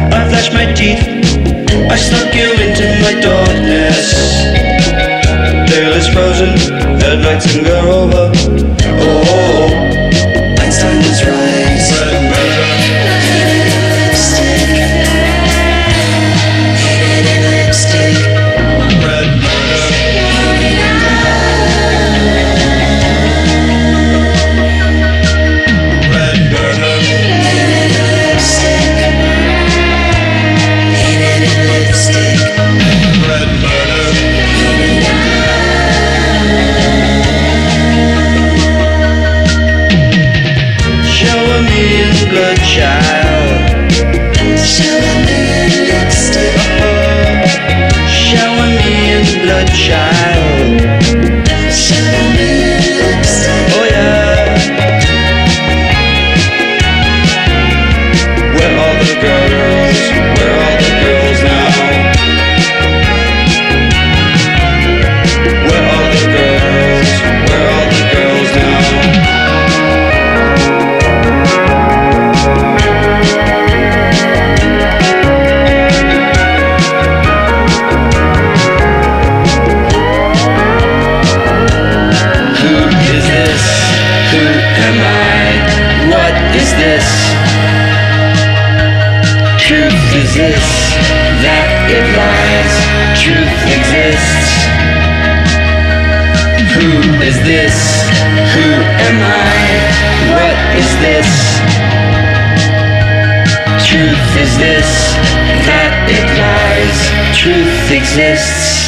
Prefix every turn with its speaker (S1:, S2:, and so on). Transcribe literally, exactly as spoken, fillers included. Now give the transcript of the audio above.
S1: I flashed my teeth, I snuck you into my darkness. Tail is frozen, headlights can go over. Oh, Einstein was right. Red murder. Painted in lipstick. Painted in lipstick. Red murder. Red murder. Painted in lipstick. Painted in lipstick. Red murder. Shower me in blood, child. Shower me in lipstick. Oh, shower me in blood, child. Shower me in lipstick. Oh yeah. Where are the girls? Where are the girls now? Where are the girls? Where are the girls now? Who is this? Who am I? What is this? Truth is this, that it lies. Truth exists. Who is this? Who am I? What is this? Truth is this, that it lies. Truth exists.